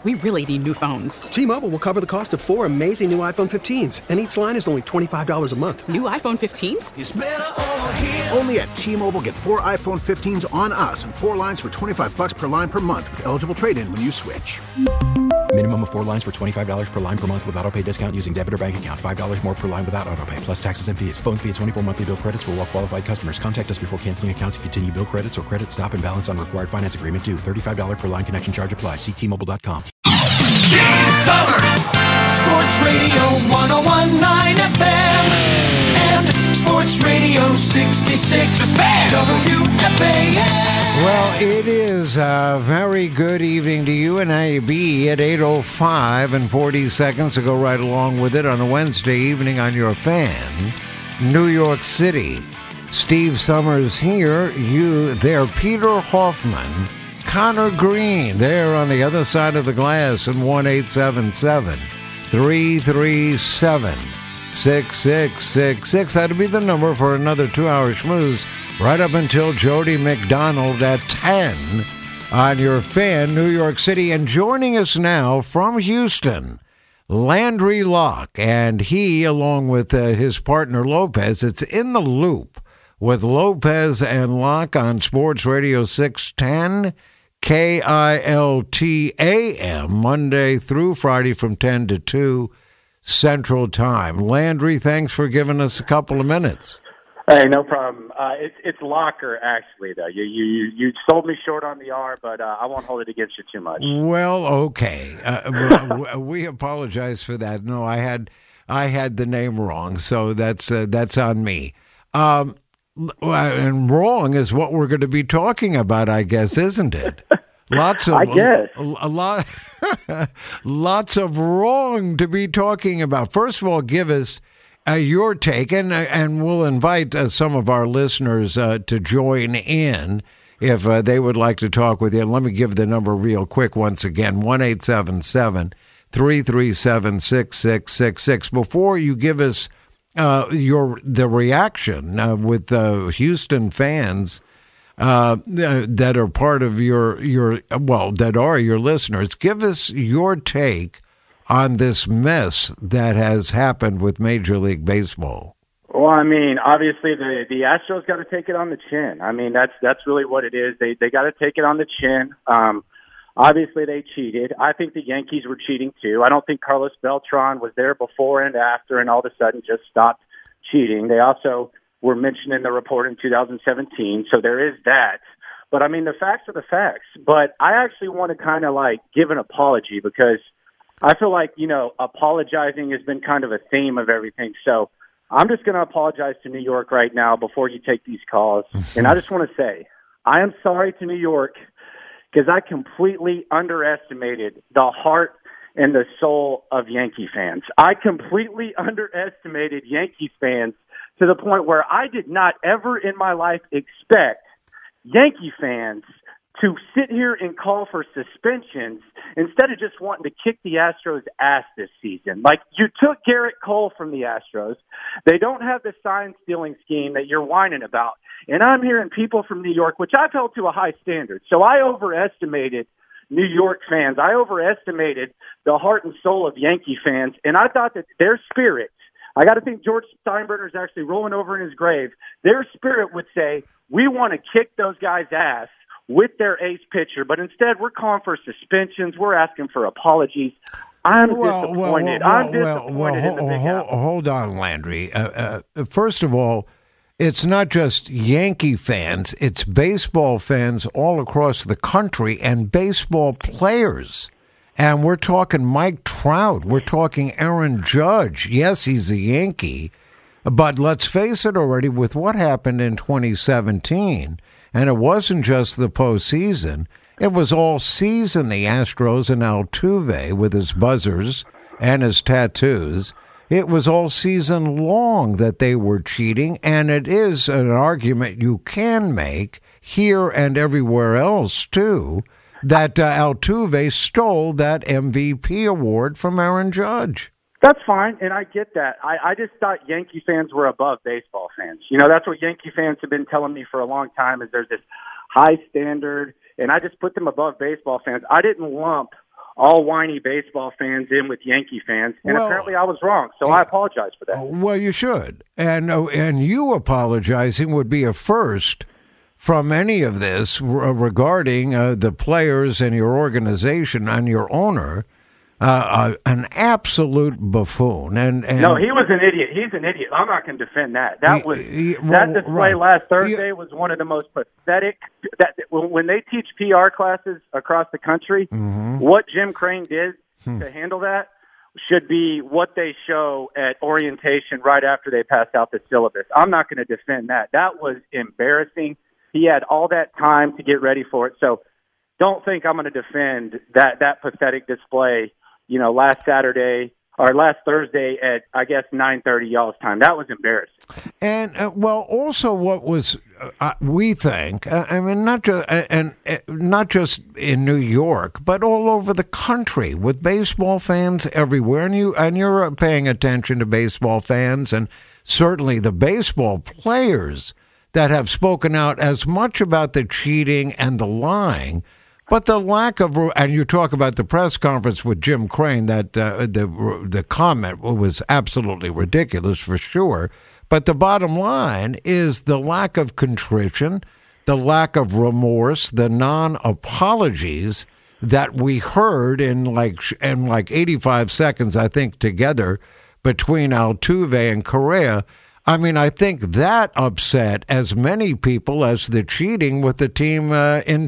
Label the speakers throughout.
Speaker 1: We really need new phones.
Speaker 2: T-Mobile will cover the cost of 4 amazing new iPhone 15s, and each line is only $25 a month.
Speaker 1: New iPhone 15s?
Speaker 3: It's better over here.
Speaker 4: Only at T-Mobile, get 4 iPhone 15s on us and 4 lines for $25 per line per month with eligible trade-in when you switch.
Speaker 5: Minimum of 4 lines for $25 per line per month with autopay discount using debit or bank account. $5 more per line without autopay, plus taxes and fees. Phone fee at 24 monthly bill credits for well-qualified customers. Contact us before canceling account to continue bill credits or credit stop and balance on required finance agreement due. $35 per line connection charge applies. See T-Mobile.com.
Speaker 3: Steve Summers, Sports Radio 101.9 FM and Sports Radio 66 WFAN.
Speaker 6: Well, it is a very good evening to you and AB at 8:05 and 40 seconds to go right along with it on a Wednesday evening on your fan, New York City. Steve Summers here, you there, Peter Hoffman, Connor Green, there on the other side of the glass in 1-877-337-6666. That'll be the number for another 2-hour schmooze right up until Jody McDonald at 10 on your fan, New York City. And joining us now from Houston, Landry Locke, and he, along with his partner Lopez, it's In the Loop with Lopez and Locke on Sports Radio 610 KILT-AM, Monday through Friday from 10 to 2 Central Time. Landry, thanks for giving us a couple of minutes.
Speaker 7: Hey, no problem. It's Locker, actually, though. You sold me short on the R, but I won't hold it against you too much.
Speaker 6: Well, okay. We apologize for that. No, I had the name wrong, so that's on me. And wrong is what we're going to be talking about, I guess, isn't it? Lots of,
Speaker 7: I guess.
Speaker 6: Lots of wrong to be talking about. First of all, give us your take, and we'll invite some of our listeners to join in if they would like to talk with you. And let me give the number real quick once again, 1-877-337-6666. Before you give us the reaction with Houston fans that are part of your that are your listeners, give us your take on this mess that has happened with Major League Baseball.
Speaker 7: Well, I mean, obviously the Astros got to take it on the chin. I mean, that's really what it is. They got to take it on the chin. Obviously, they cheated. I think the Yankees were cheating, too. I don't think Carlos Beltran was there before and after and all of a sudden just stopped cheating. They also were mentioned in the report in 2017, so there is that. But, I mean, the facts are the facts. But I actually want to kind of, give an apology because I feel like, apologizing has been kind of a theme of everything. So I'm just going to apologize to New York right now before you take these calls. And I just want to say I am sorry to New York because I completely underestimated the heart and the soul of Yankee fans. I completely underestimated Yankees fans to the point where I did not ever in my life expect Yankee fans to sit here and call for suspensions instead of just wanting to kick the Astros' ass this season. Like, you took Garrett Cole from the Astros. They don't have the sign-stealing scheme that you're whining about. And I'm hearing people from New York, which I've held to a high standard. So I overestimated New York fans. I overestimated the heart and soul of Yankee fans. And I thought that their spirit, I got to think George Steinbrenner's actually rolling over in his grave, their spirit would say, we want to kick those guys' ass with their ace pitcher. But instead, we're calling for suspensions. We're asking for apologies. I'm disappointed. I'm disappointed in the Big Apple.
Speaker 6: Hold on, Landry. First of all, it's not just Yankee fans, it's baseball fans all across the country and baseball players. And we're talking Mike Trout. We're talking Aaron Judge. Yes, he's a Yankee. But let's face it already, with what happened in 2017, and it wasn't just the postseason, it was all season, the Astros and Altuve with his buzzers and his tattoos. It was all season long that they were cheating, and it is an argument you can make here and everywhere else, too, that Altuve stole that MVP award from Aaron Judge.
Speaker 7: That's fine, and I get that. I just thought Yankee fans were above baseball fans. That's what Yankee fans have been telling me for a long time, is there's this high standard, and I just put them above baseball fans. I didn't lump all whiny baseball fans in with Yankee fans, and apparently I was wrong, so I apologize for that.
Speaker 6: Well, you should. And you apologizing would be a first from any of this regarding the players and your organization and your owner. An absolute buffoon. And
Speaker 7: no, he was an idiot. He's an idiot. I'm not going to defend that. That display last Thursday was one of the most pathetic. When they teach PR classes across the country, what Jim Crane did to handle that should be what they show at orientation right after they pass out the syllabus. I'm not going to defend that. That was embarrassing. He had all that time to get ready for it. So don't think I'm going to defend that pathetic display. Last Thursday at, I guess, 9:30 y'all's time. That was embarrassing.
Speaker 6: And, also what was, we think, not just in New York, but all over the country with baseball fans everywhere. And you're paying attention to baseball fans and certainly the baseball players that have spoken out as much about the cheating and the lying. But the lack of, and you talk about the press conference with Jim Crane, that the comment was absolutely ridiculous for sure. But the bottom line is the lack of contrition, the lack of remorse, the non-apologies that we heard in like 85 seconds, I think, together between Altuve and Correa. I mean, I think that upset as many people as the cheating with the team in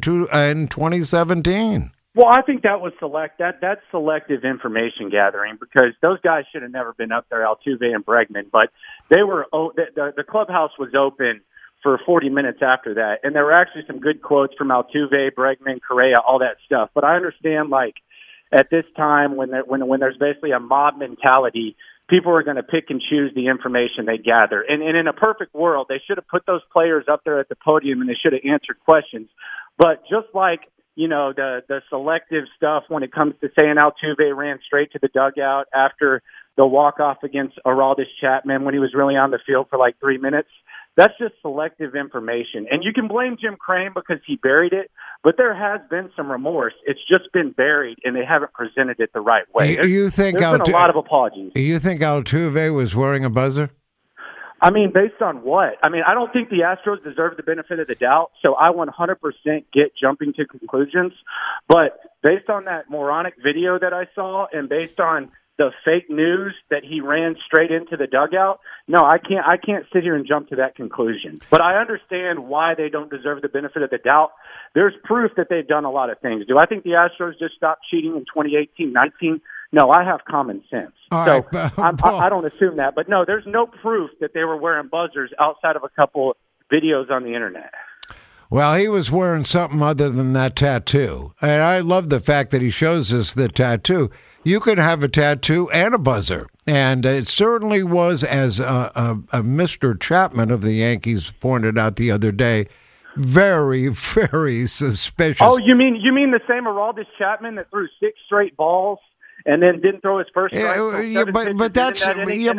Speaker 6: 2017.
Speaker 7: Well, I think that was that's selective information gathering, because those guys should have never been up there, Altuve and Bregman. But they were the clubhouse was open for 40 minutes after that, and there were actually some good quotes from Altuve, Bregman, Correa, all that stuff. But I understand, like, at this time when there's basically a mob mentality, people are going to pick and choose the information they gather. And in a perfect world, they should have put those players up there at the podium and they should have answered questions. But just like, the selective stuff when it comes to saying Altuve ran straight to the dugout after the walk-off against Aroldis Chapman when he was really on the field for like 3 minutes, that's just selective information. And you can blame Jim Crane because he buried it, but there has been some remorse. It's just been buried, and they haven't presented it the right way. There's been a lot of apologies.
Speaker 6: You think Altuve was wearing a buzzer?
Speaker 7: I mean, based on what? I mean, I don't think the Astros deserve the benefit of the doubt, so I 100% get jumping to conclusions. But based on that moronic video that I saw and based on the fake news that he ran straight into the dugout, no, I can't sit here and jump to that conclusion. But I understand why they don't deserve the benefit of the doubt. There's proof that they've done a lot of things. Do I think the Astros just stopped cheating in 2018-19? No, I have common sense. I don't assume that. But no, there's no proof that they were wearing buzzers outside of a couple videos on the internet.
Speaker 6: Well, he was wearing something other than that tattoo. And I love the fact that he shows us the tattoo. You can have a tattoo and a buzzer. And it certainly was, as Mr. Chapman of the Yankees pointed out the other day, very, very suspicious.
Speaker 7: Oh, you mean the same Aroldis Chapman that threw 6 straight balls and then didn't throw his first strike?
Speaker 6: But that's
Speaker 7: hit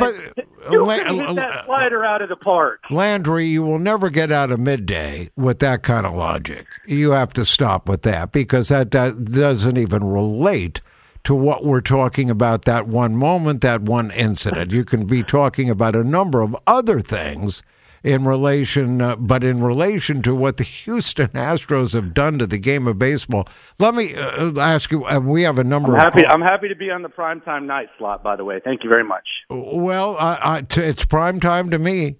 Speaker 7: that slider out of the park.
Speaker 6: Landry, you will never get out of midday with that kind of logic. You have to stop with that, because that doesn't even relate to what we're talking about, that one moment, that one incident. You can be talking about a number of other things in relation to what the Houston Astros have done to the game of baseball. Let me ask you, we have a number
Speaker 7: I'm happy to be on the primetime night slot, by the way. Thank you very much.
Speaker 6: Well, it's primetime to me.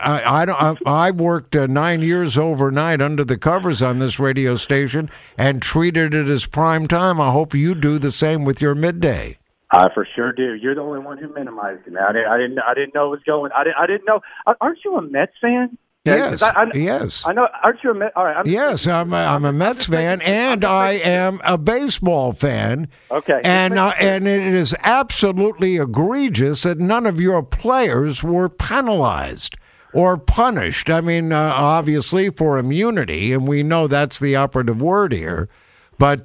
Speaker 6: I worked 9 years overnight under the covers on this radio station and treated it as prime time. I hope you do the same with your midday.
Speaker 7: I for sure do. You're the only one who minimized it. I didn't know it was going. I didn't know. Aren't you a Mets fan?
Speaker 6: Yes. Yes.
Speaker 7: I know. Aren't you a Mets? All right.
Speaker 6: Yes, I'm a Mets fan, and I am a baseball fan.
Speaker 7: Okay.
Speaker 6: And it is absolutely egregious that none of your players were penalized or punished. I mean, obviously for immunity, and we know that's the operative word here. But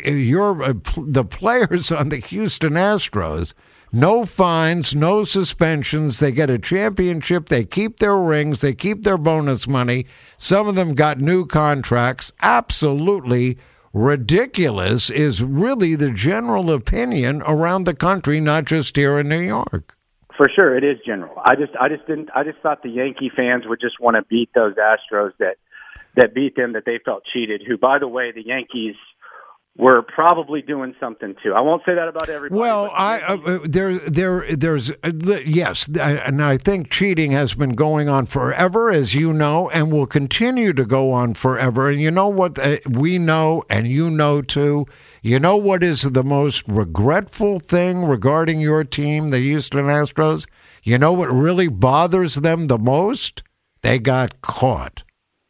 Speaker 6: the players on the Houston Astros, no fines, no suspensions. They get a championship. They keep their rings. They keep their bonus money. Some of them got new contracts. Absolutely ridiculous is really the general opinion around the country, not just here in New York.
Speaker 7: For sure, it is general. I just thought the Yankee fans would just want to beat those Astros that beat them, that they felt cheated. Who, by the way, the Yankees were probably doing something too. I won't say that about everybody.
Speaker 6: Well, yes, and I think cheating has been going on forever, as you know, and will continue to go on forever. And you know what we know, and you know too. You know what is the most regretful thing regarding your team, the Houston Astros? You know what really bothers them the most? They got caught.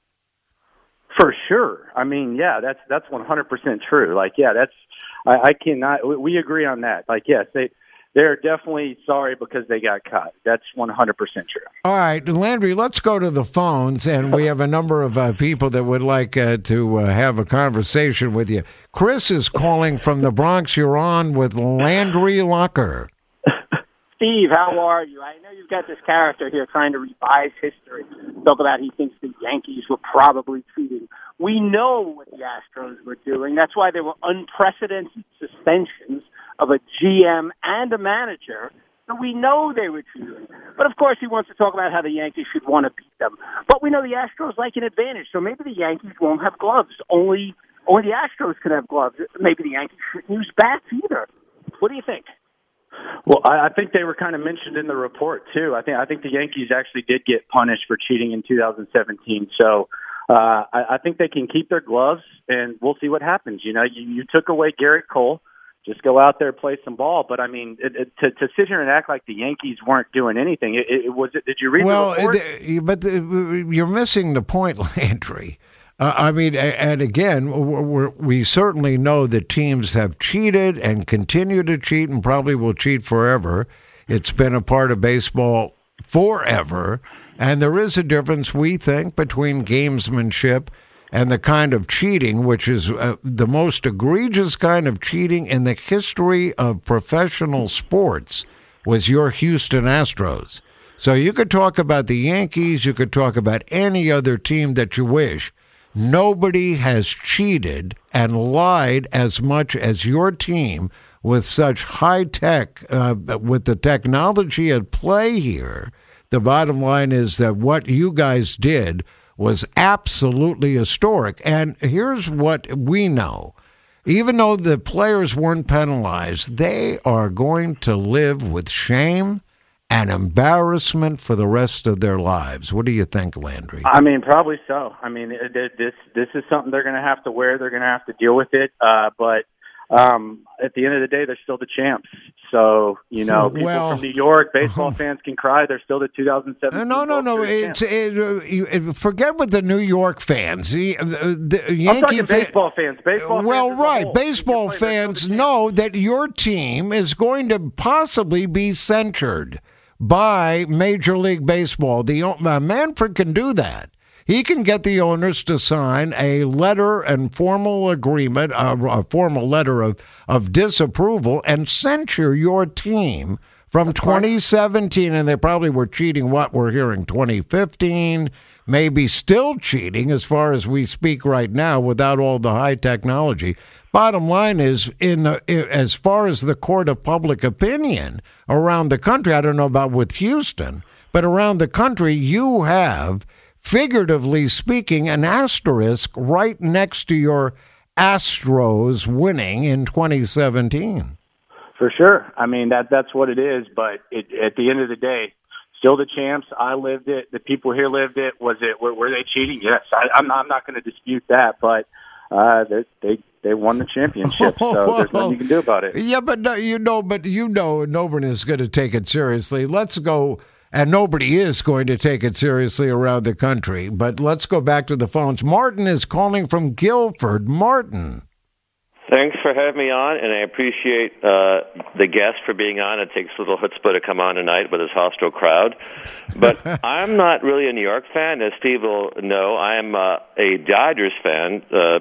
Speaker 7: For sure. I mean, yeah, that's 100% true. Like, yeah, I cannot. We agree on that. Like, yes, they're definitely sorry because they got caught. That's 100% true.
Speaker 6: All right, Landry, let's go to the phones, and we have a number of people that would like to have a conversation with you. Chris is calling from the Bronx. You're on with Landry Locker.
Speaker 8: Steve, how are you? I know you've got this character here trying to revise history. Talk about he thinks the Yankees were probably cheating. We know what the Astros were doing. That's why there were unprecedented suspensions of a GM and a manager. So we know they were cheating. But, of course, he wants to talk about how the Yankees should want to beat them. But we know the Astros like an advantage, so maybe the Yankees won't have gloves. Only the Astros can have gloves. Maybe the Yankees shouldn't use bats either. What do you think?
Speaker 7: Well, I think they were kind of mentioned in the report too. I think the Yankees actually did get punished for cheating in 2017. So I think they can keep their gloves, and we'll see what happens. You know, you took away Garrett Cole. Just go out there, play some ball. But I mean, to sit here and act like the Yankees weren't doing anything. Did you read the report?
Speaker 6: But you're missing the point, Landry. I mean, and again, we certainly know that teams have cheated and continue to cheat and probably will cheat forever. It's been a part of baseball forever. And there is a difference, we think, between gamesmanship and the kind of cheating, which is the most egregious kind of cheating in the history of professional sports, was your Houston Astros. So you could talk about the Yankees, you could talk about any other team that you wish. Nobody has cheated and lied as much as your team with such high tech, with the technology at play here. The bottom line is that what you guys did was absolutely historic. And here's what we know. Even though the players weren't penalized, they are going to live with shame and embarrassment for the rest of their lives. What do you think, Landry?
Speaker 7: I mean, probably so. I mean, this is something they're going to have to wear. They're going to have to deal with it. But at the end of the day, they're still the champs. So, you know, people from New York, baseball fans can cry. They're still the 2017.
Speaker 6: No. Forget what the New York fans. The Yankee
Speaker 7: I'm talking baseball fans.
Speaker 6: Baseball fans know that your team is going to possibly be censured by Major League Baseball. Manfred can do that. He can get the owners to sign a letter and formal agreement, a formal letter of disapproval, and censure your team from 2017. And they probably were cheating, what we're hearing, 2015, maybe still cheating as far as we speak right now without all the high technology. Bottom line is, as far as the court of public opinion around the country, I don't know about with Houston, but around the country, you have, figuratively speaking, an asterisk right next to your Astros winning in 2017.
Speaker 7: For sure. I mean, that's what it is. But at the end of the day, still the champs. I lived it. The people here lived it. Were they cheating? Yes. I'm not going to dispute that. But they won the championship, so there's nothing you can do about it.
Speaker 6: Yeah, but nobody is going to take it seriously. Let's go. And nobody is going to take it seriously around the country. But let's go back to the phones. Martin is calling from Guilford. Martin.
Speaker 9: Thanks for having me on, and I appreciate the guest for being on. It takes a little chutzpah to come on tonight with his hostile crowd. But I'm not really a New York fan. As Steve will know, I'm a Dodgers fan.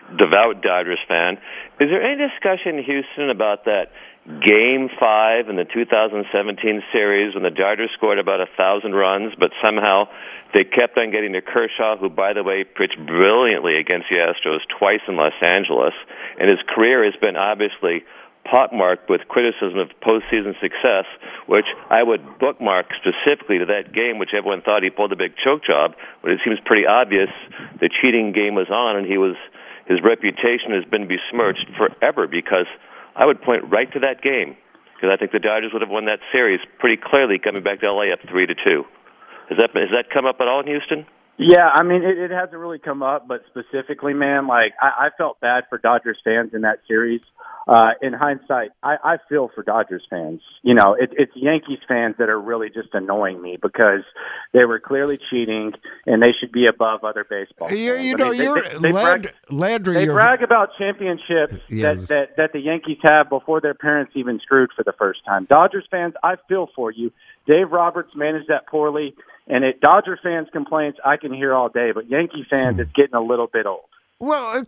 Speaker 9: devout Dodgers fan. Is there any discussion in Houston about that Game 5 in the 2017 series when the Dodgers scored about 1,000 runs, but somehow they kept on getting to Kershaw, who, by the way, pitched brilliantly against the Astros twice in Los Angeles, and his career has been obviously pockmarked with criticism of postseason success, which I would bookmark specifically to that game, which everyone thought he pulled a big choke job, but it seems pretty obvious the cheating game was on, and his reputation has been besmirched forever because I would point right to that game because I think the Dodgers would have won that series pretty clearly coming back to L.A. up 3-2. Has that come up at all in Houston?
Speaker 7: Yeah, I mean, it hasn't really come up, but specifically, man, like I felt bad for Dodgers fans in that series. In hindsight, I feel for Dodgers fans. You know, it's Yankees fans that are really just annoying me because they were clearly cheating and they should be above other baseball fans.
Speaker 6: Landry,
Speaker 7: they brag about championships that the Yankees have before their parents even screwed for the first time. Dodgers fans, I feel for you. Dave Roberts managed that poorly, and Dodger fans' complaints I can hear all day, but Yankee fans, it's getting a little bit old.
Speaker 6: Well,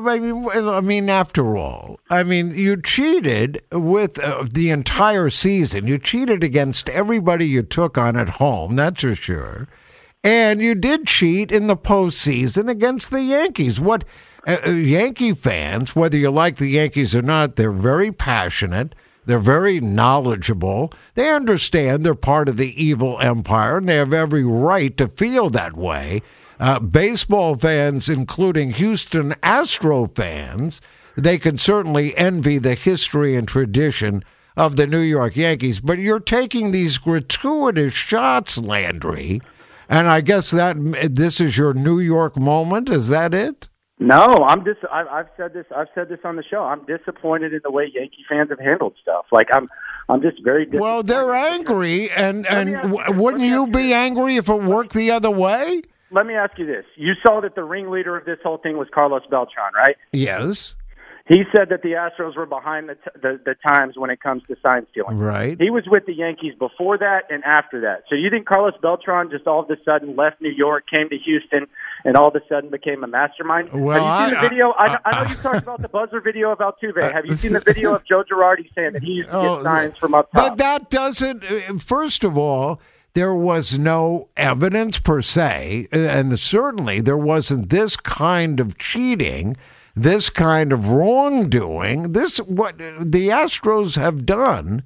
Speaker 6: I mean, after all, you cheated with the entire season. You cheated against everybody you took on at home, that's for sure. And you did cheat in the postseason against the Yankees. What Yankee fans, whether you like the Yankees or not, they're very passionate. They're very knowledgeable. They understand they're part of the evil empire, and they have every right to feel that way. Baseball fans, including Houston Astro fans, they can certainly envy the history and tradition of the New York Yankees. But you're taking these gratuitous shots, Landry, and I guess that this is your New York moment. Is that it?
Speaker 7: No, I've said this on the show. I'm disappointed in the way Yankee fans have handled stuff. Like I'm just very disappointed.
Speaker 6: Well, they're angry, and wouldn't you be angry if it worked the other way?
Speaker 7: Let me ask you this. You saw that the ringleader of this whole thing was Carlos Beltran, right?
Speaker 6: Yes.
Speaker 7: He said that the Astros were behind the times when it comes to sign stealing.
Speaker 6: Right.
Speaker 7: He was with the Yankees before that and after that. So you think Carlos Beltran just all of a sudden left New York, came to Houston, and all of a sudden became a mastermind?
Speaker 6: Well,
Speaker 7: have you seen the video? I know you talked about the buzzer video of Altuve. Have you seen the video of Joe Girardi saying that he used to get signs from up top?
Speaker 6: But that doesn't, first of all, there was no evidence per se, and certainly there wasn't this kind of cheating, this kind of wrongdoing. This what the Astros have done,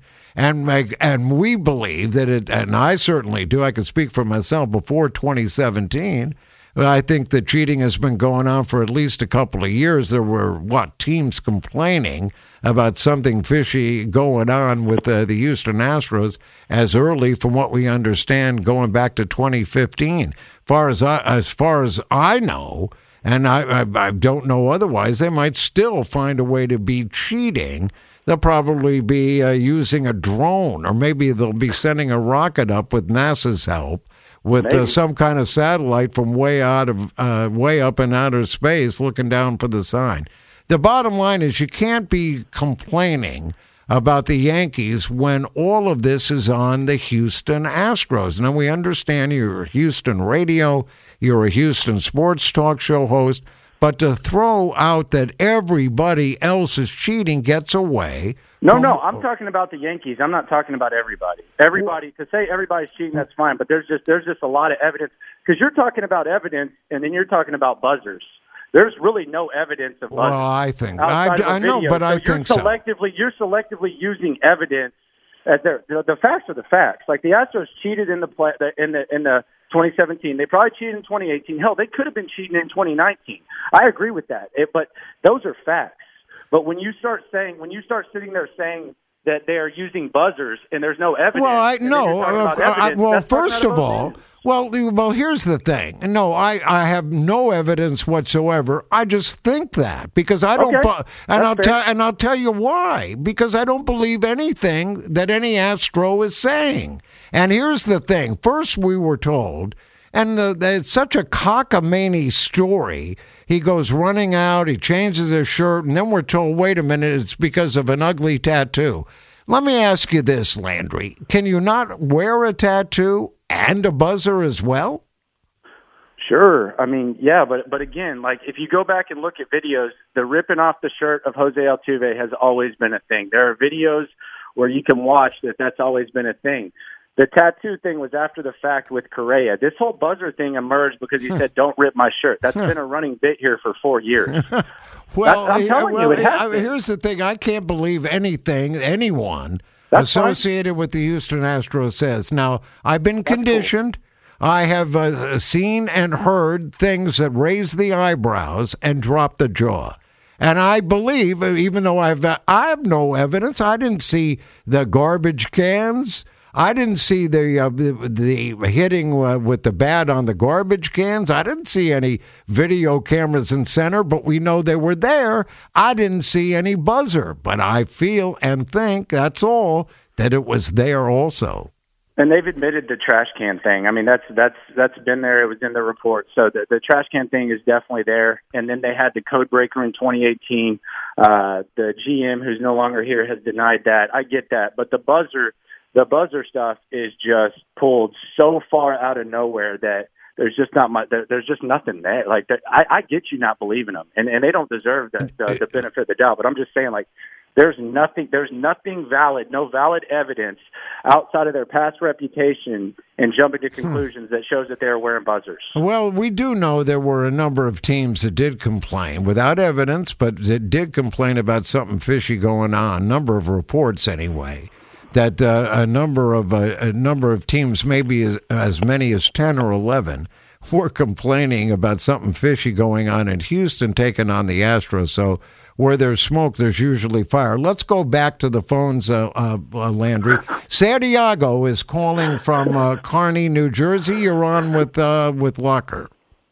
Speaker 6: and we believe that it. And I certainly do. I can speak for myself. Before 2017, I think the cheating has been going on for at least a couple of years. There were teams complaining about something fishy going on with the Houston Astros as early, from what we understand, going back to 2015. As far as I know, and I don't know otherwise, they might still find a way to be cheating. They'll probably be using a drone, or maybe they'll be sending a rocket up with NASA's help, with some kind of satellite from way up in outer space looking down for the sign. The bottom line is you can't be complaining about the Yankees when all of this is on the Houston Astros. Now, we understand you're a Houston radio, you're a Houston sports talk show host, but to throw out that everybody else is cheating gets away.
Speaker 7: No, I'm talking about the Yankees. I'm not talking about everybody. To say everybody's cheating, that's fine, but there's just a lot of evidence, because you're talking about evidence, and then you're talking about buzzers. There's really no evidence of buzzers.
Speaker 6: Well, I think I know, but I think so.
Speaker 7: You're selectively using evidence. The facts are the facts. Like the Astros cheated in the 2017. They probably cheated in 2018. Hell, they could have been cheating in 2019. I agree with that. But those are facts. But when you start sitting there saying that they are using buzzers and there's no evidence.
Speaker 6: First of all. Well, here's the thing. No, I have no evidence whatsoever. I just think that because I don't, I'll tell you why. Because I don't believe anything that any Astro is saying. And here's the thing. First, we were told, and it's such a cockamamie story. He goes running out, he changes his shirt, and then we're told, wait a minute, it's because of an ugly tattoo. Let me ask you this, Landry. Can you not wear a tattoo and a buzzer as well?
Speaker 7: Sure. I mean, yeah, but again, like if you go back and look at videos, the ripping off the shirt of Jose Altuve has always been a thing. There are videos where you can watch that's always been a thing. The tattoo thing was after the fact with Correa. This whole buzzer thing emerged because he said, "Don't rip my shirt." That's been a running bit here for 4 years.
Speaker 6: Well,
Speaker 7: I'm telling you, it has been.
Speaker 6: Here's the thing. I can't believe anyone
Speaker 7: That's
Speaker 6: associated with the Houston Astros says. Now, I've been conditioned. Cool. I have seen and heard things that raise the eyebrows and drop the jaw. And I believe, even though I have no evidence, I didn't see the garbage cans. I didn't see the hitting with the bat on the garbage cans. I didn't see any video cameras in center, but we know they were there. I didn't see any buzzer, but I feel and think, that's all, that it was there also.
Speaker 7: And they've admitted the trash can thing. I mean, that's been there. It was in the report. So the trash can thing is definitely there. And then they had the code breaker in 2018. The GM, who's no longer here, has denied that. I get that. But the buzzer stuff is just pulled so far out of nowhere that there's just not much. There's just nothing there. Like I get you not believing them, and they don't deserve the benefit of the doubt. But I'm just saying, like, there's nothing valid, no valid evidence outside of their past reputation and jumping to conclusions that shows that they are wearing buzzers.
Speaker 6: Well, we do know there were a number of teams that did complain without evidence, but that did complain about something fishy going on. Number of reports, anyway. That a number of teams, maybe as many as 10 or 11, were complaining about something fishy going on in Houston, taking on the Astros. So where there's smoke, there's usually fire. Let's go back to the phones, Landry. Santiago is calling from Kearney, New Jersey. You're on with Locker.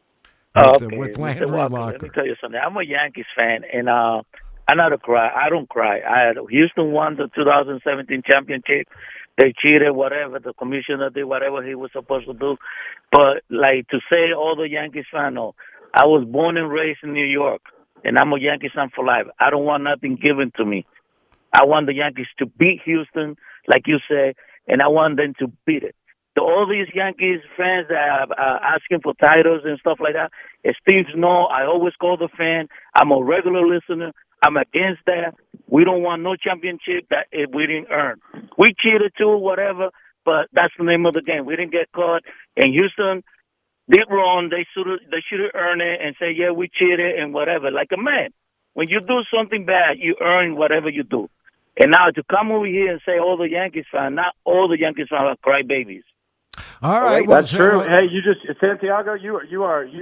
Speaker 6: With Landry Locker.
Speaker 10: Let me tell you something. I'm a Yankees fan, and I don't cry. Houston won the 2017 championship. They cheated, whatever. The commissioner did whatever he was supposed to do. But, like, to say all the Yankees fans, no. I was born and raised in New York, and I'm a Yankees fan for life. I don't want nothing given to me. I want the Yankees to beat Houston, like you say, and I want them to beat it. All these Yankees fans that are asking for titles and stuff like that, as Steve knows, I always call the fan. I'm a regular listener. I'm against that. We don't want no championship that we didn't earn. We cheated too, whatever, but that's the name of the game. We didn't get caught. And Houston did wrong. They should have earned it and say, yeah, we cheated and whatever. Like a man. When you do something bad, you earn whatever you do. And now to come over here and say all the Yankees fans, not all the Yankees fans are crybabies.
Speaker 6: All right,
Speaker 7: that's true. Hey, Santiago, you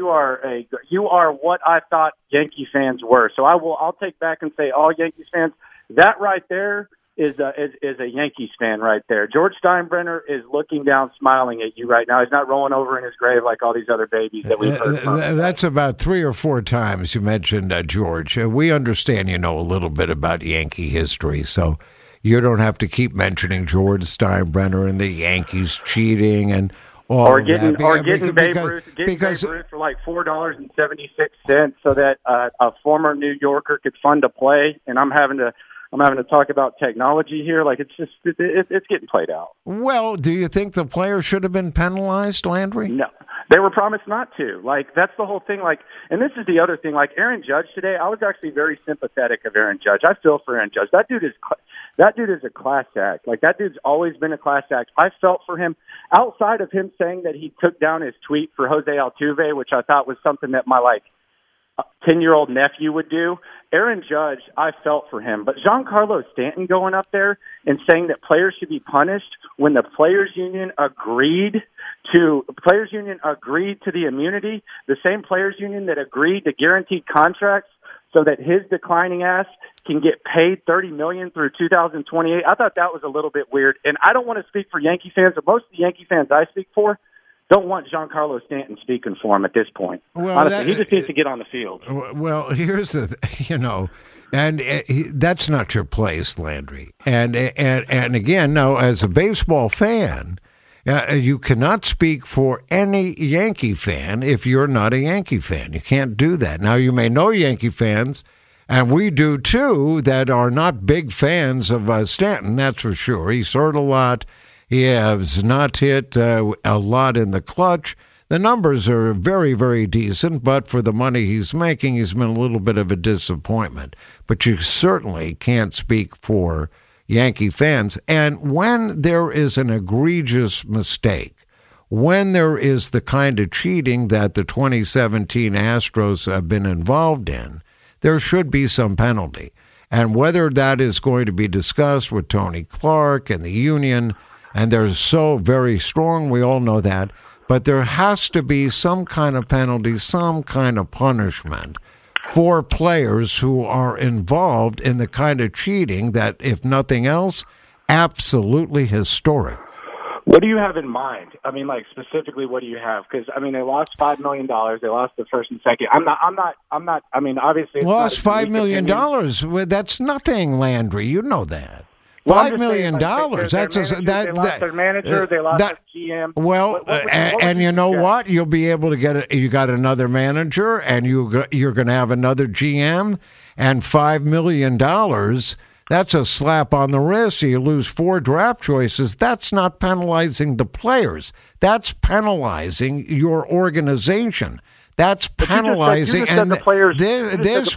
Speaker 7: are what I thought Yankee fans were. So I'll take back and say all Yankees fans. That right there is a Yankees fan right there. George Steinbrenner is looking down, smiling at you right now. He's not rolling over in his grave like all these other babies that we've heard from.
Speaker 6: That's about 3 or 4 times you mentioned George. We understand you know a little bit about Yankee history, so you don't have to keep mentioning George Steinbrenner and the Yankees cheating and all
Speaker 7: or getting Babe Ruth for like $4.76 so that a former New Yorker could fund a play. And I'm having to talk about technology here. Like it's getting played out.
Speaker 6: Well, do you think the players should have been penalized, Landry?
Speaker 7: No. They were promised not to. Like, that's the whole thing. Like, and this is the other thing. Like, Aaron Judge today, I was actually very sympathetic of Aaron Judge. I feel for Aaron Judge. That dude is a class act. Like, that dude's always been a class act. I felt for him. Outside of him saying that he took down his tweet for Jose Altuve, which I thought was something that my, 10-year-old nephew would do. Aaron Judge, I felt for him. But Giancarlo Stanton going up there and saying that players should be punished when the Players Union agreed to the immunity, the same Players Union that agreed to guaranteed contracts so that his declining ass can get paid $30 million through 2028. I thought that was a little bit weird. And I don't want to speak for Yankee fans, but most of the Yankee fans I speak for don't want Giancarlo Stanton speaking for him at this point. Well, honestly, he just needs to get on the field.
Speaker 6: Well, here's and that's not your place, Landry. And again, now as a baseball fan, you cannot speak for any Yankee fan if you're not a Yankee fan. You can't do that. Now, you may know Yankee fans, and we do too, that are not big fans of Stanton, that's for sure. He's hurt a lot. He has not hit a lot in the clutch. The numbers are very, very decent, but for the money he's making, he's been a little bit of a disappointment. But you certainly can't speak for Yankee fans. And when there is an egregious mistake, when there is the kind of cheating that the 2017 Astros have been involved in, there should be some penalty. And whether that is going to be discussed with Tony Clark and the union, and they're so very strong, we all know that, but there has to be some kind of penalty, some kind of punishment for players who are involved in the kind of cheating that, if nothing else, absolutely historic.
Speaker 7: What do you have in mind? I mean, like, specifically, what do you have? Because, I mean, they lost $5 million. They lost the first and second. I'm not, I mean, obviously. It's
Speaker 6: lost $5 million. Well, that's nothing, Landry. You know that. $5 million.
Speaker 7: They lost their manager. They lost their GM.
Speaker 6: Well, and you know what? You'll be able to get it. You got another manager, and you're going to have another GM, and $5 million. That's a slap on the wrist. You lose 4 draft choices. That's not penalizing the players. That's penalizing your organization. That's penalizing.
Speaker 7: You just said the players. This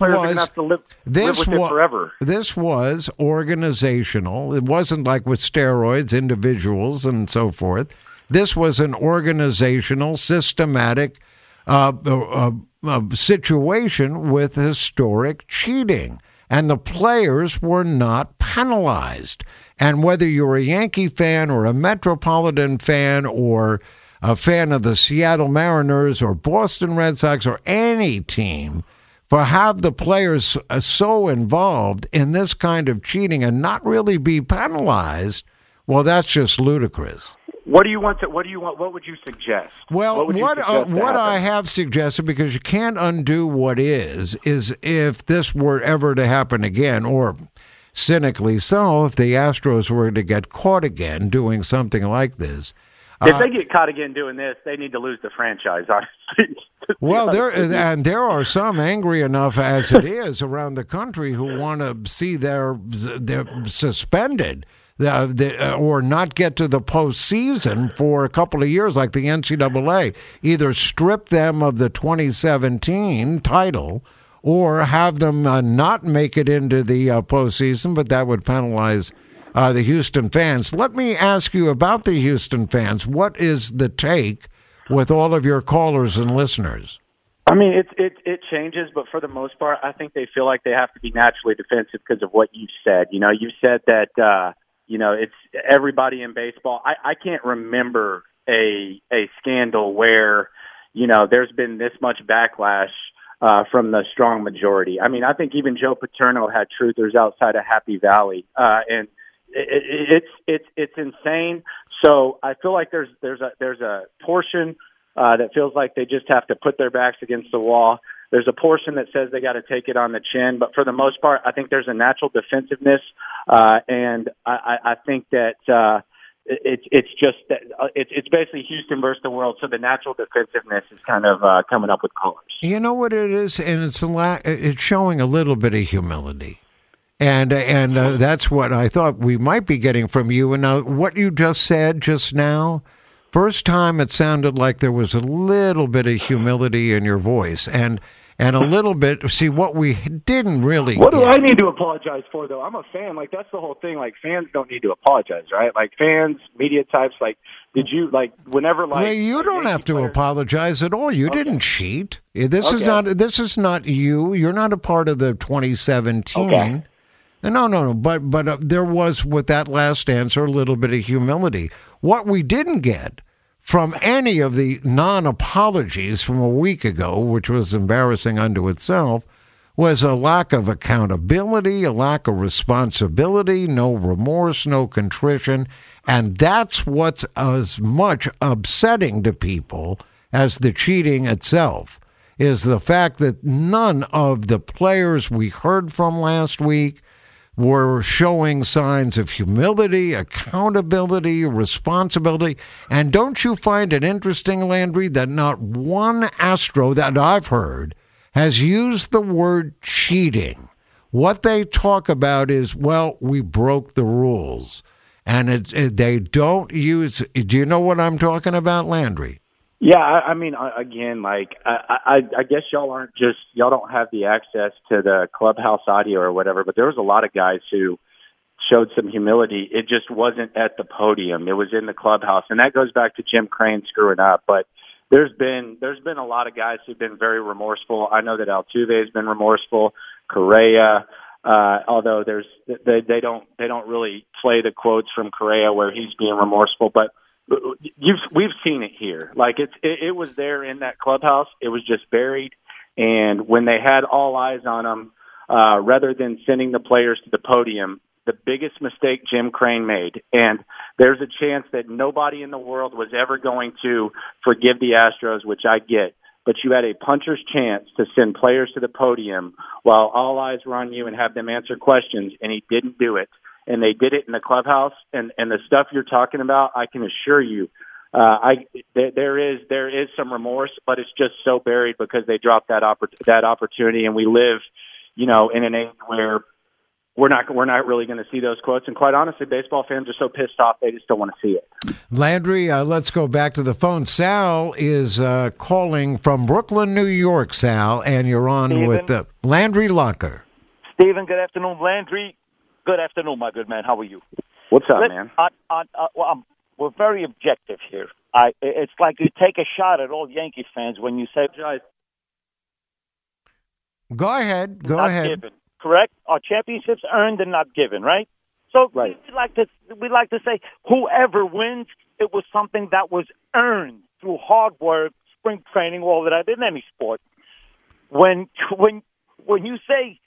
Speaker 6: was organizational. It wasn't like with steroids, individuals, and so forth. This was an organizational, systematic situation with historic cheating. And the players were not penalized. And whether you're a Yankee fan or a Metropolitan fan or a fan of the Seattle Mariners or Boston Red Sox or any team, for have the players so involved in this kind of cheating and not really be penalized, well, that's just ludicrous.
Speaker 7: What do you want? What would you suggest?
Speaker 6: Well, what I have suggested, because you can't undo what is if this were ever to happen again, or cynically so, if the Astros were to get caught again doing something like this.
Speaker 7: If they get caught again doing this, they need to lose the franchise, honestly.
Speaker 6: Well, there are some angry enough as it is around the country who want to see their suspended. Or not get to the postseason for a couple of years, like the NCAA. Either strip them of the 2017 title or have them not make it into the postseason, but that would penalize the Houston fans. Let me ask you about the Houston fans. What is the take with all of your callers and listeners?
Speaker 7: I mean, it changes, but for the most part, I think they feel like they have to be naturally defensive because of what you said. You know, you said that it's everybody in baseball. I can't remember a scandal where, there's been this much backlash from the strong majority. I mean, I think even Joe Paterno had truthers outside of Happy Valley, and it's insane. So I feel like there's a portion that feels like they just have to put their backs against the wall. There's a portion that says they got to take it on the chin, but for the most part, I think there's a natural defensiveness, and I think that it's just that it's basically Houston versus the world. So the natural defensiveness is kind of coming up with colors.
Speaker 6: You know what it is, and it's showing a little bit of humility, and that's what I thought we might be getting from you. And now what you just said just now. First time it sounded like there was a little bit of humility in your voice and a little bit, see, what we didn't really
Speaker 7: What do I need to apologize for, though? I'm a fan. Like, that's the whole thing. Like, fans don't need to apologize, right? Like, fans, media types, like, did you, like, whenever, like...
Speaker 6: Well, you don't have to apologize at all. You didn't cheat. This is not you. You're not a part of the 2017.
Speaker 7: Okay.
Speaker 6: No. But there was, with that last answer, a little bit of humility. What we didn't get from any of the non-apologies from a week ago, which was embarrassing unto itself, was a lack of accountability, a lack of responsibility, no remorse, no contrition. And that's what's as much upsetting to people as the cheating itself, is the fact that none of the players we heard from last week were showing signs of humility, accountability, responsibility. And don't you find it interesting, Landry, that not one Astro that I've heard has used the word cheating? What they talk about is, well, we broke the rules. And they don't use, do you know what I'm talking about, Landry?
Speaker 7: Yeah, I mean, again, like I guess y'all don't have the access to the clubhouse audio or whatever, but there was a lot of guys who showed some humility. It just wasn't at the podium; it was in the clubhouse, and that goes back to Jim Crane screwing up. But there's been a lot of guys who've been very remorseful. I know that Altuve has been remorseful. Correa, although they don't really play the quotes from Correa where he's being remorseful, but. We've seen it here. Like it was there in that clubhouse. It was just buried. And when they had all eyes on them, rather than sending the players to the podium, the biggest mistake Jim Crane made. And there's a chance that nobody in the world was ever going to forgive the Astros, which I get. But you had a puncher's chance to send players to the podium while all eyes were on you and have them answer questions, and he didn't do it. And they did it in the clubhouse, and the stuff you're talking about, I can assure you, there is some remorse, but it's just so buried because they dropped that opportunity, and we live, in an age where we're not really going to see those quotes. And quite honestly, baseball fans are so pissed off they just don't want to see it.
Speaker 6: Landry, let's go back to the phone. Sal is calling from Brooklyn, New York. Sal, and you're on
Speaker 11: Steven.
Speaker 6: with Landry Locker.
Speaker 11: Stephen, good afternoon. Landry. Good afternoon, my good man. How are you?
Speaker 7: What's up, man?
Speaker 11: We're very objective here. It's like you take a shot at all Yankee fans when you say,
Speaker 6: Go ahead.
Speaker 11: Given, correct? Our championships earned and not given, right? So
Speaker 7: right.
Speaker 11: we like to say whoever wins, it was something that was earned through hard work, spring training, all of that in any sport. When you say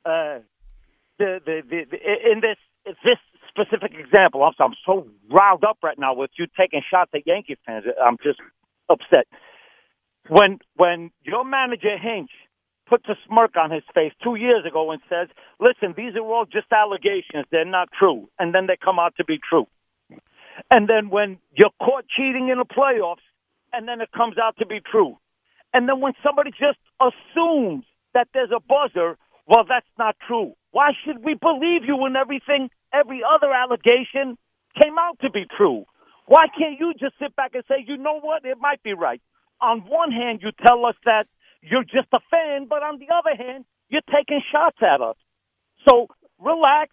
Speaker 11: in this specific example, I'm so riled up right now with you taking shots at Yankee fans. I'm just upset. When your manager Hinch puts a smirk on his face 2 years ago and says, "Listen, these are all just allegations; they're not true," and then they come out to be true. And then when you're caught cheating in the playoffs, and then it comes out to be true. And then when somebody just assumes that there's a buzzer, well, that's not true. Why should we believe you when every other allegation came out to be true? Why can't you just sit back and say, you know what, it might be right? On one hand, you tell us that you're just a fan, but on the other hand, you're taking shots at us. So relax,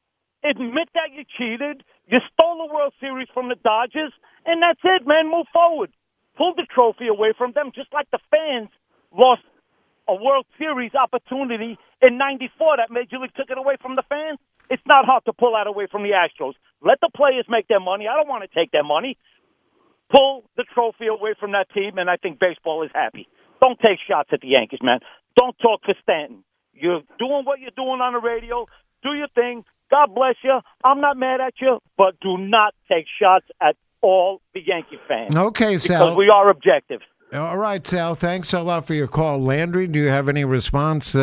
Speaker 11: admit that you cheated, you stole the World Series from the Dodgers, and that's it, man. Move forward. Pull the trophy away from them, just like the fans lost a World Series opportunity in '94 that Major League took it away from the fans. It's not hard to pull that away from the Astros. Let the players make their money. I don't want to take their money. Pull the trophy away from that team, and I think baseball is happy. Don't take shots at the Yankees, man. Don't talk to Stanton. You're doing what you're doing on the radio. Do your thing. God bless you. I'm not mad at you, but do not take shots at all the Yankee fans.
Speaker 6: Okay, Sal.
Speaker 11: Because we are objective.
Speaker 6: All right, Sal. Thanks a lot for your call. Landry, do you have any response,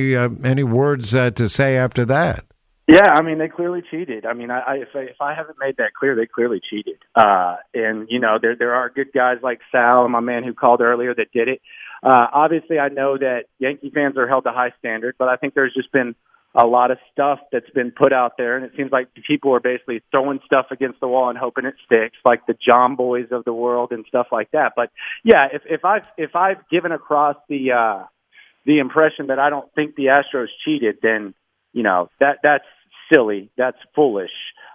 Speaker 6: any words to say after that?
Speaker 7: Yeah, I mean, they clearly cheated. I mean, if I haven't made that clear, they clearly cheated. And, there are good guys like Sal and my man who called earlier that did it. Obviously, I know that Yankee fans are held to high standard, but I think there's just been a lot of stuff that's been put out there, and it seems like people are basically throwing stuff against the wall and hoping it sticks, like the John Boys of the world and stuff like that. But yeah, if I've given across the impression that I don't think the Astros cheated, then that's silly, that's foolish,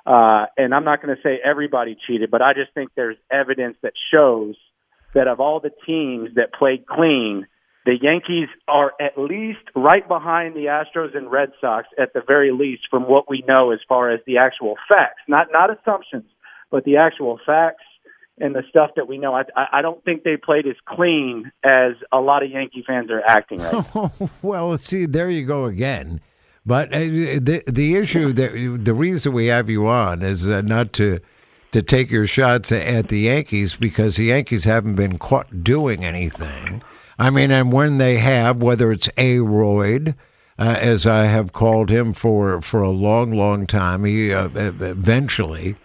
Speaker 7: and I'm not going to say everybody cheated, but I just think there's evidence that shows that of all the teams that played clean, the Yankees are at least right behind the Astros and Red Sox at the very least from what we know as far as the actual facts, not assumptions, but the actual facts and the stuff that we know. I don't think they played as clean as a lot of Yankee fans are acting right now.
Speaker 6: Well, see, there you go again. But the issue, the reason we have you on is not to take your shots at the Yankees because the Yankees haven't been caught doing anything. I mean, and when they have, whether it's A-Royd, as I have called him for a long, long time, he eventually,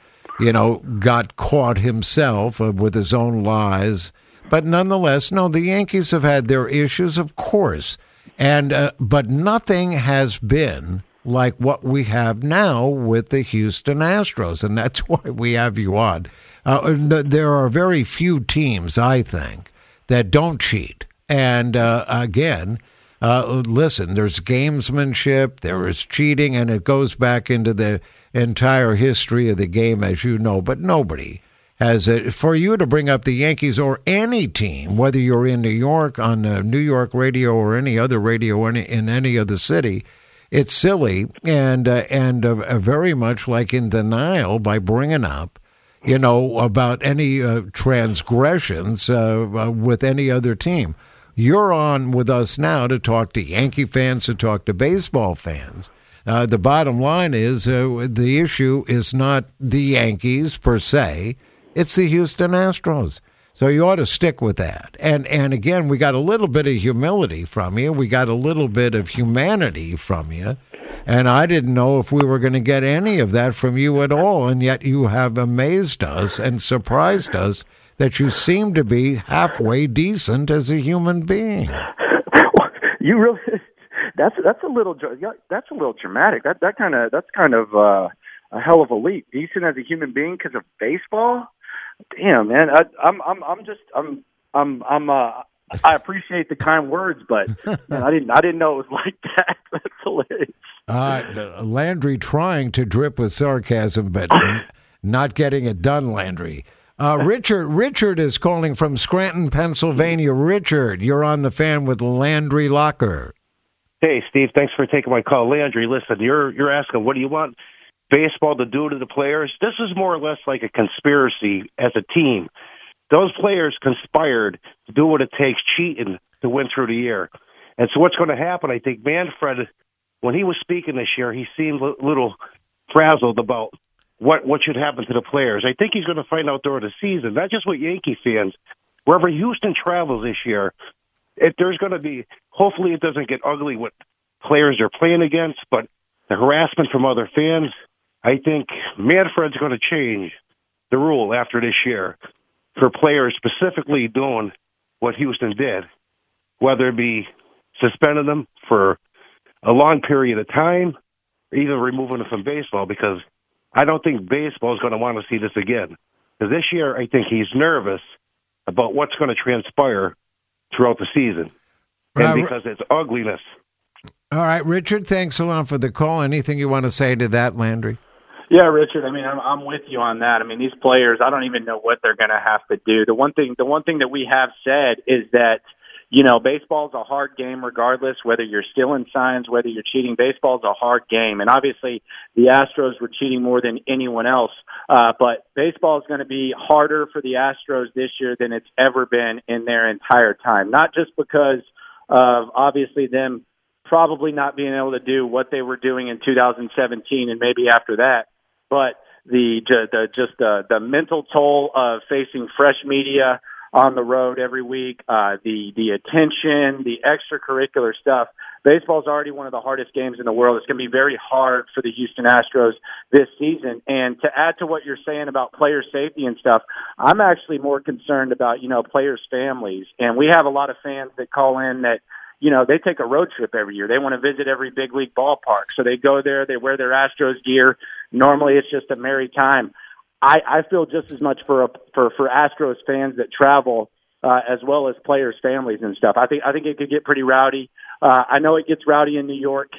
Speaker 6: got caught himself with his own lies. But nonetheless, no, the Yankees have had their issues, of course. And but nothing has been like what we have now with the Houston Astros, and that's why we have you on. There are very few teams, I think, that don't cheat. And again, listen, there's gamesmanship, there is cheating, and it goes back into the entire history of the game, as you know, but nobody has it. For you to bring up the Yankees or any team, whether you're in New York on New York radio or any other radio in any other city, it's silly and very much like in denial by bringing up, about any transgressions with any other team. You're on with us now to talk to Yankee fans, to talk to baseball fans. The bottom line is the issue is not the Yankees per se. It's the Houston Astros. So you ought to stick with that. And again, we got a little bit of humility from you. We got a little bit of humanity from you. And I didn't know if we were going to get any of that from you at all. And yet you have amazed us and surprised us that you seem to be halfway decent as a human being.
Speaker 7: You really, that's a little dramatic. That's kind of a hell of a leap. Decent as a human being because of baseball. Damn, man, I appreciate the kind words, but man, I didn't know it was like that. That's hilarious.
Speaker 6: Landry trying to drip with sarcasm, but not getting it done, Landry. Richard is calling from Scranton, Pennsylvania. Richard, you're on the Fan with Landry Locker.
Speaker 12: Hey, Steve, thanks for taking my call. Landry, listen, you're asking, what do you want baseball to do to the players? This is more or less like a conspiracy as a team. Those players conspired to do what it takes, cheating, to win through the year. And so what's going to happen, I think, Manfred, when he was speaking this year, he seemed a little frazzled about what should happen to the players. I think he's going to find out during the season, not just with Yankee fans. Wherever Houston travels this year, there's going to be, hopefully it doesn't get ugly what players they're playing against, but the harassment from other fans, I think Manfred's going to change the rule after this year for players specifically doing what Houston did, whether it be suspending them for a long period of time or even removing them from baseball, because I don't think baseball is going to want to see this again. Because this year, I think he's nervous about what's going to transpire throughout the season, and because it's ugliness.
Speaker 6: All right, Richard, thanks a lot for the call. Anything you want to say to that, Landry?
Speaker 7: Yeah, Richard. I mean, I'm with you on that. I mean, these players, I don't even know what they're going to have to do. The one thing that we have said is that, baseball's a hard game regardless, whether you're stealing signs, whether you're cheating. Baseball's a hard game. And obviously the Astros were cheating more than anyone else. But baseball is going to be harder for the Astros this year than it's ever been in their entire time. Not just because of obviously them probably not being able to do what they were doing in 2017 and maybe after that, but the mental toll of facing fresh media on the road every week, the attention, the extracurricular stuff. Baseball is already one of the hardest games in the world. It's going to be very hard for the Houston Astros this season. And to add to what you're saying about player safety and stuff, I'm actually more concerned about, players' families. And we have a lot of fans that call in that, they take a road trip every year. They want to visit every big league ballpark. So they go there, they wear their Astros gear. Normally it's just a merry time. I feel just as much for Astros fans that travel as well as players' families and stuff. I think it could get pretty rowdy. I know it gets rowdy in New York,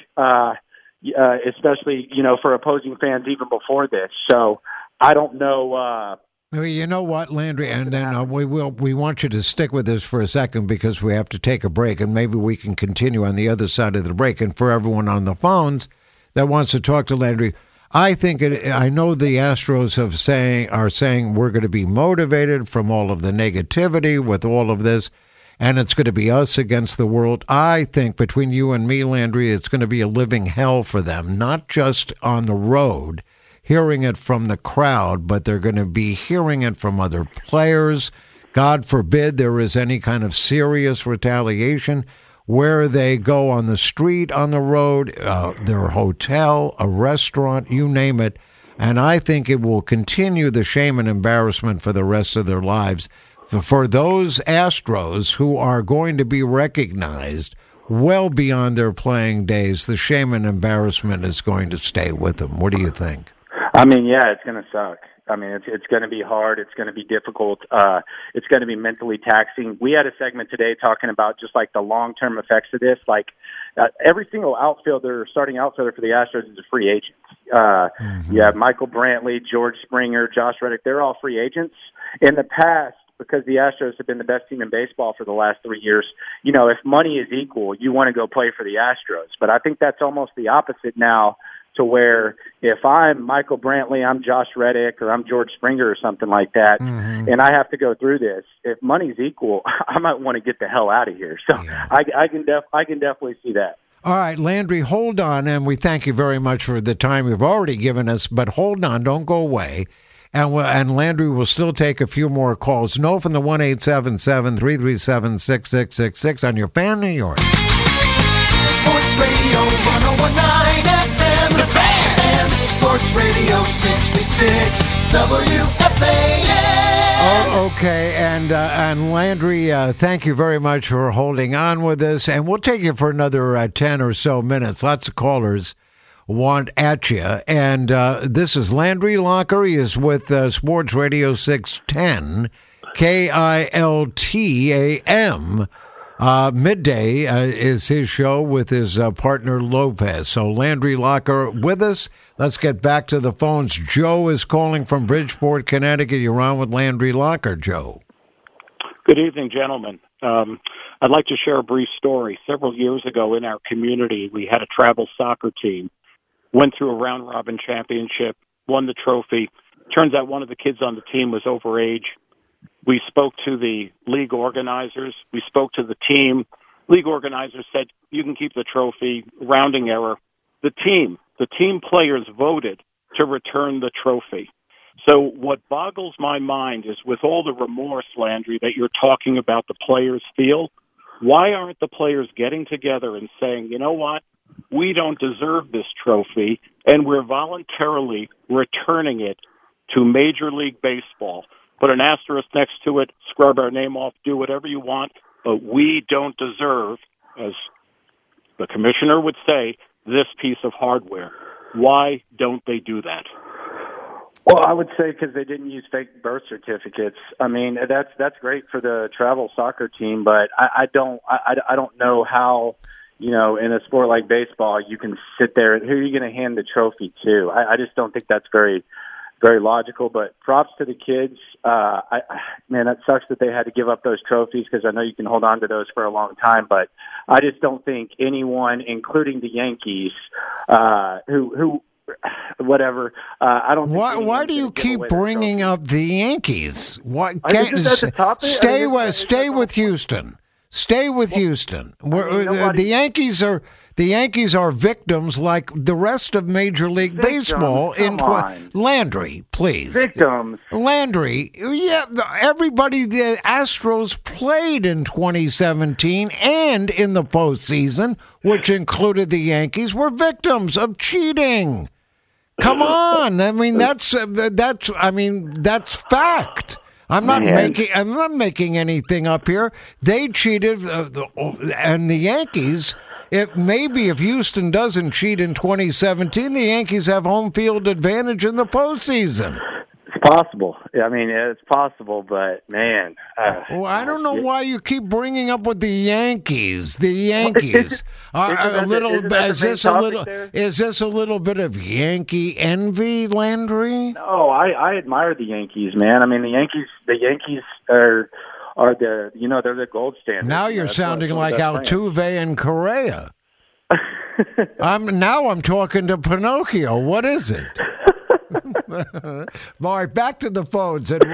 Speaker 7: especially for opposing fans even before this. So I don't know.
Speaker 6: You know what, Landry, and then we want you to stick with this for a second because we have to take a break, and maybe we can continue on the other side of the break. And for everyone on the phones that wants to talk to Landry, I know the Astros are saying we're going to be motivated from all of the negativity with all of this, and it's going to be us against the world. I think between you and me, Landry, it's going to be a living hell for them, not just on the road, hearing it from the crowd, but they're going to be hearing it from other players. God forbid there is any kind of serious retaliation. Where they go on the street, on the road, their hotel, a restaurant, you name it. And I think it will continue the shame and embarrassment for the rest of their lives. For those Astros who are going to be recognized well beyond their playing days, the shame and embarrassment is going to stay with them. What do you think?
Speaker 7: I mean, yeah, it's going to suck. I mean, it's going to be hard. It's going to be difficult. It's going to be mentally taxing. We had a segment today talking about just like the long-term effects of this. Like every single starting outfielder for the Astros is a free agent. You have Michael Brantley, George Springer, Josh Reddick. They're all free agents. In the past, because the Astros have been the best team in baseball for the last 3 years, you know, if money is equal, you want to go play for the Astros. But I think that's almost the opposite now, to where if I'm Michael Brantley, I'm Josh Reddick, or I'm George Springer or something like that, and I have to go through this, if money's equal, I might want to get the hell out of here. So I can definitely see that.
Speaker 6: All right, Landry, hold on, and we thank you very much for the time you've already given us, but hold on, don't go away. And Landry will still take a few more calls. No from the 1-877-337-6666 on your Fan New York.
Speaker 3: Sports Radio 101.9 FM, The Fan, and Sports Radio 66 WFAN.
Speaker 6: Oh, okay, and Landry, thank you very much for holding on with us, and we'll take you for another 10 or so minutes. Lots of callers want at you, and this is Landry Locker. He is with Sports Radio 610, KILTAM. Midday is his show with his partner Lopez. So Landry Locker with us. Let's get back to the phones. Joe is calling from Bridgeport, Connecticut. You're on with Landry Locker, Joe.
Speaker 13: Good evening, gentlemen. I'd like to share a brief story. Several years ago in our community, we had a travel soccer team, went through a round-robin championship, won the trophy. Turns out one of the kids on the team was overage. We spoke to the league organizers. We spoke to the team. League organizers said, you can keep the trophy, rounding error. The team players voted to return the trophy. So what boggles my mind is, with all the remorse, Landry, that you're talking about the players feel, why aren't the players getting together and saying, you know what, we don't deserve this trophy, and we're voluntarily returning it to Major League Baseball? Put an asterisk next to it, scrub our name off, do whatever you want, but we don't deserve, as the commissioner would say, this piece of hardware. Why don't they do that?
Speaker 7: Well, I would say because they didn't use fake birth certificates. I mean, that's great for the travel soccer team, but I don't know how, you know, in a sport like baseball, you can sit there and who are you going to hand the trophy to? I just don't think that's very logical, but props to the kids. Man, that sucks that they had to give up those trophies, because I know you can hold on to those for a long time, but I just don't think anyone, including the Yankees, who whatever, I don't think.
Speaker 6: Why do you keep bringing up the Yankees? Why
Speaker 7: can't
Speaker 6: stay with Houston? Stay with Houston. The Yankees are victims like the rest of Major League Baseball. Landry, please.
Speaker 7: Victims.
Speaker 6: Landry, yeah, everybody, the Astros played in 2017 and in the postseason, which included the Yankees, were victims of cheating. Come on. I mean, that's fact. I'm not making anything up here. They cheated, and the Yankees. If Houston doesn't cheat in 2017, the Yankees have home field advantage in the postseason.
Speaker 7: It's possible. I mean, it's possible, but man,
Speaker 6: I don't know why you keep bringing up with the Yankees. The Yankees is this a little bit of Yankee envy, Landry?
Speaker 7: No, I admire the Yankees, man. I mean, the Yankees are the, you know, they're the gold standard.
Speaker 6: Now you're sounding like Altuve and Correa. I'm talking to Pinocchio. What is it? All right, back to the phones. And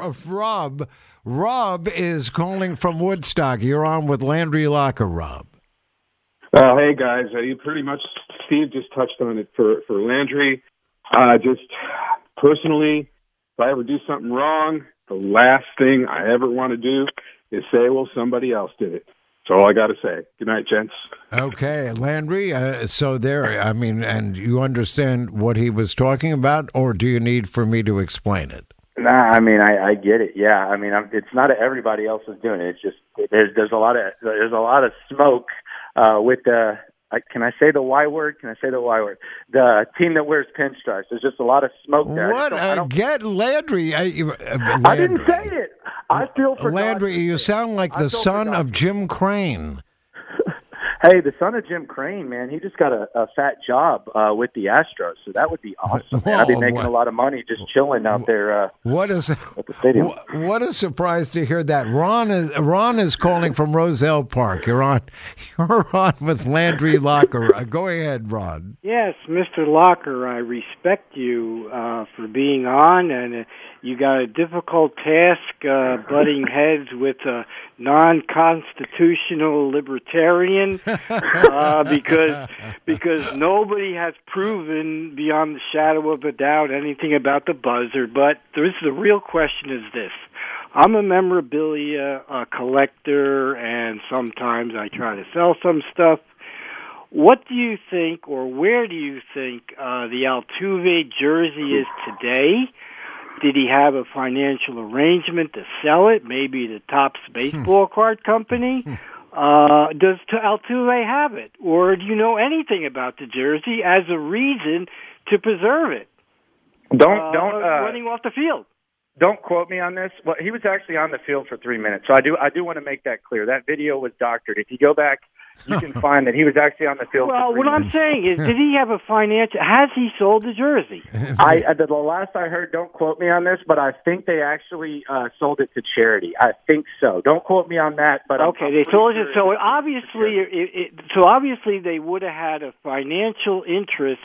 Speaker 6: Rob is calling from Woodstock. You're on with Landry Locker, Rob.
Speaker 14: Hey guys, you pretty much, Steve just touched on it for Landry. Just personally, if I ever do something wrong, the last thing I ever want to do is say, well, somebody else did it. That's all I got to say. Good night, gents.
Speaker 6: Okay, Landry, so there, I mean, and you understand what he was talking about, or do you need for me to explain it?
Speaker 7: Nah, I mean, I get it. Yeah, I mean, it's not everybody else is doing it. It's just there's a lot of smoke with the. Can I say the Y word? Can I say the Y word? The team that wears pinstripes. There's just a lot of smoke there.
Speaker 6: What? Get Landry.
Speaker 7: Landry. I didn't say it. I feel for
Speaker 6: Landry. You sound like the son of Jim Crane.
Speaker 7: Hey, the son of Jim Crane, man, he just got a fat job with the Astros, so that would be awesome. Man. I'd be making a lot of money just chilling out there at the stadium.
Speaker 6: What a surprise to hear that. Ron is calling from Roselle Park. You're on with Landry Locker. Go ahead, Ron.
Speaker 15: Yes, Mr. Locker, I respect you for being on, and you got a difficult task butting heads with a non-constitutional libertarian because nobody has proven beyond the shadow of a doubt anything about the buzzer. But the real question is this. I'm a memorabilia collector, and sometimes I try to sell some stuff. What do you think, or where do you think the Altuve jersey is today? Did he have a financial arrangement to sell it? Maybe the Topps baseball card company? Does Altuve have it? Or do you know anything about the jersey as a reason to preserve it?
Speaker 7: Don't
Speaker 15: running off the field.
Speaker 7: Don't quote me on this. Well, he was actually on the field for 3 minutes, so I do want to make that clear. That video was doctored. If you go back, you can find that he was actually on the field.
Speaker 15: Well,
Speaker 7: for 3
Speaker 15: what
Speaker 7: minutes.
Speaker 15: I'm saying is, did he have a financial? Has he sold the jersey?
Speaker 7: The last I heard, don't quote me on this, but I think they actually sold it to charity. I think so. Don't quote me on that. But
Speaker 15: okay, they sold it. So obviously they would have had a financial interest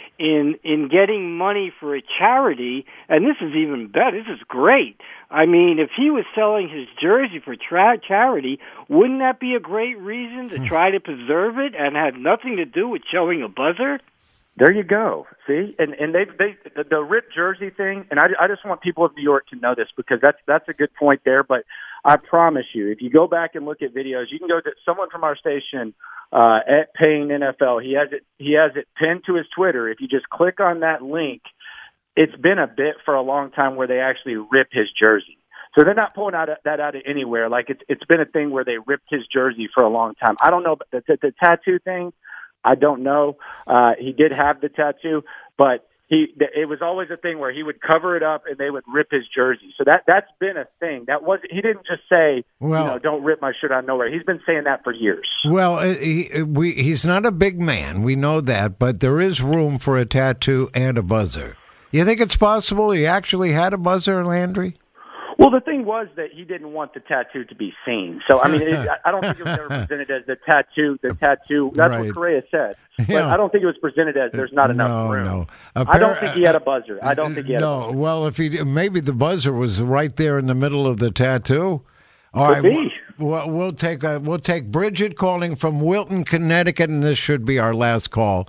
Speaker 15: in getting money for a charity, and this is even better. This is great. I mean, if he was selling his jersey for charity, wouldn't that be a great reason to try to preserve it and have nothing to do with showing a buzzer?
Speaker 7: There you go. See, and the ripped jersey thing, and I just want people of New York to know this because that's a good point there. But I promise you, if you go back and look at videos, you can go to someone from our station at Payne NFL. He has it pinned to his Twitter. If you just click on that link, it's been a bit for a long time where they actually rip his jersey. So they're not pulling that out of anywhere. Like it's been a thing where they ripped his jersey for a long time. I don't know, but the tattoo thing, I don't know. He did have the tattoo, but it was always a thing where he would cover it up and they would rip his jersey. So that's been a thing. He didn't just say, don't rip my shirt out of nowhere. He's been saying that for years.
Speaker 6: Well, he's not a big man. We know that, but there is room for a tattoo and a buzzer. You think it's possible he actually had a buzzer, Landry?
Speaker 7: Well, the thing was that he didn't want the tattoo to be seen. So, I mean, I don't think it was ever presented as the tattoo. That's
Speaker 6: right.
Speaker 7: what Correa said. But I don't think it was presented as there's not enough room.
Speaker 6: No.
Speaker 7: I don't think he had a buzzer. I don't think he had a buzzer.
Speaker 6: Well, maybe the buzzer was right there in the middle of the tattoo. All
Speaker 7: Could
Speaker 6: right,
Speaker 7: be.
Speaker 6: We'll take Bridget calling from Wilton, Connecticut, and this should be our last call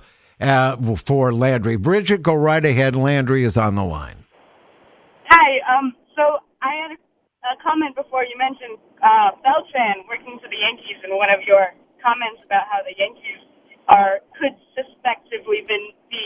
Speaker 6: for Landry. Bridget, go right ahead. Landry is on the line.
Speaker 16: Hi. So I had a comment before. You mentioned Beltran working for the Yankees, and one of your comments about how the Yankees could suspectively be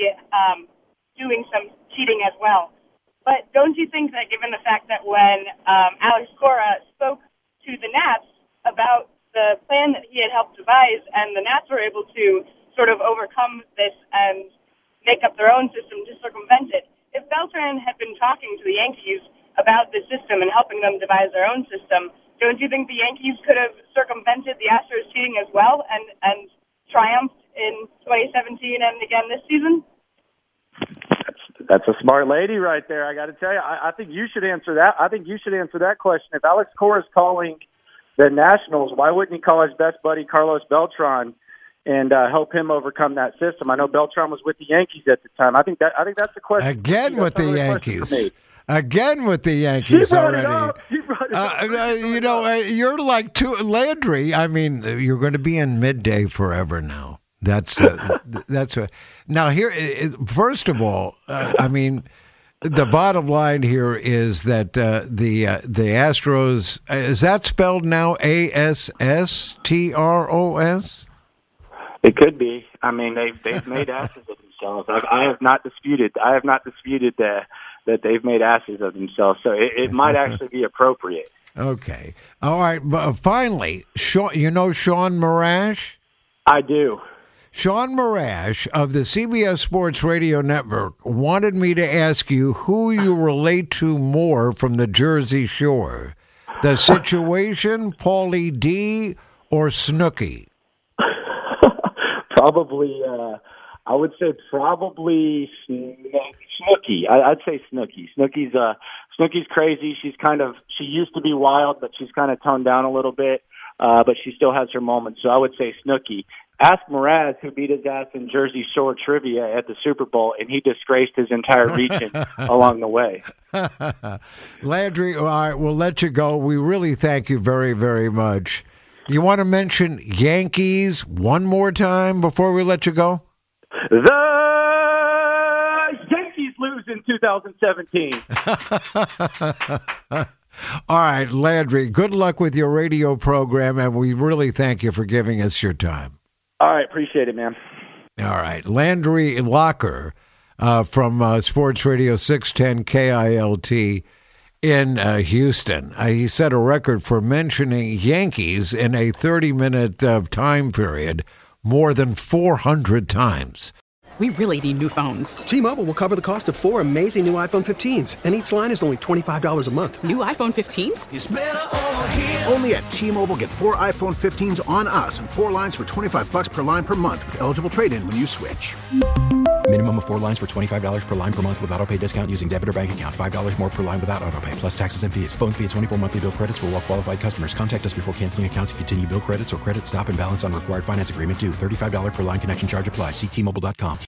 Speaker 16: doing some cheating as well. But don't you think that given the fact that when Alex Cora spoke to the Nats about the plan that he had helped devise, and the Nats were able to sort of overcome this and make up their own system to circumvent it, if Beltran had been talking to the Yankees about the system and helping them devise their own system, don't you think the Yankees could have circumvented the Astros cheating as well and triumphed in 2017 and again this season?
Speaker 7: That's a smart lady right there. I got to tell you, I think you should answer that. I think you should answer that question. If Alex Cora is calling the Nationals, why wouldn't he call his best buddy Carlos Beltran and help him overcome that system? I know Beltran was with the Yankees at the time. I think that's the question.
Speaker 6: Again with the Yankees. Again with the Yankees already. You're like Landry. I mean, you're going to be in midday forever now. That's now here. First of all, I mean, the bottom line here is that the Astros, is that spelled now ASSTROS?
Speaker 7: It could be. I mean, they've made asses of themselves. I have not disputed that they've made asses of themselves. So it might actually be appropriate.
Speaker 6: Okay. All right. But finally, Sean Marash?
Speaker 17: I do.
Speaker 6: Sean Marash of the CBS Sports Radio Network wanted me to ask you who you relate to more from the Jersey Shore. The Situation, Paulie D, or Snooki?
Speaker 17: Probably, I would say probably Snooki. I'd say Snooki. Snooki's crazy. She used to be wild, but she's kind of toned down a little bit. But she still has her moments. So I would say Snooki. Ask Mraz, who beat his ass in Jersey Shore trivia at the Super Bowl, and he disgraced his entire region along the way.
Speaker 6: Landry, all right, we'll let you go. We really thank you very, very much. You want to mention Yankees one more time before we let you go?
Speaker 17: The Yankees lose in 2017.
Speaker 6: All right, Landry, good luck with your radio program, and we really thank you for giving us your time.
Speaker 17: All right, appreciate it, man.
Speaker 6: All right, Landry Locker from Sports Radio 610 KILT in Houston. He set a record for mentioning Yankees in a 30-minute time period more than 400 times.
Speaker 1: We really need new phones.
Speaker 2: T-Mobile will cover the cost of 4 amazing new iPhone 15s, and each line is only $25 a month.
Speaker 1: New iPhone 15s?
Speaker 3: It's better over here.
Speaker 4: Only at T-Mobile, get 4 iPhone 15s on us and 4 lines for $25 per line per month with eligible trade-in when you switch.
Speaker 5: Minimum of 4 lines for $25 per line per month with autopay discount using debit or bank account. $5 more per line without autopay, plus taxes and fees. Phone fee at 24 monthly bill credits for well-qualified customers. Contact us before canceling account to continue bill credits or credit stop and balance on required finance agreement due. $35 per line connection charge applies. See T-Mobile.com.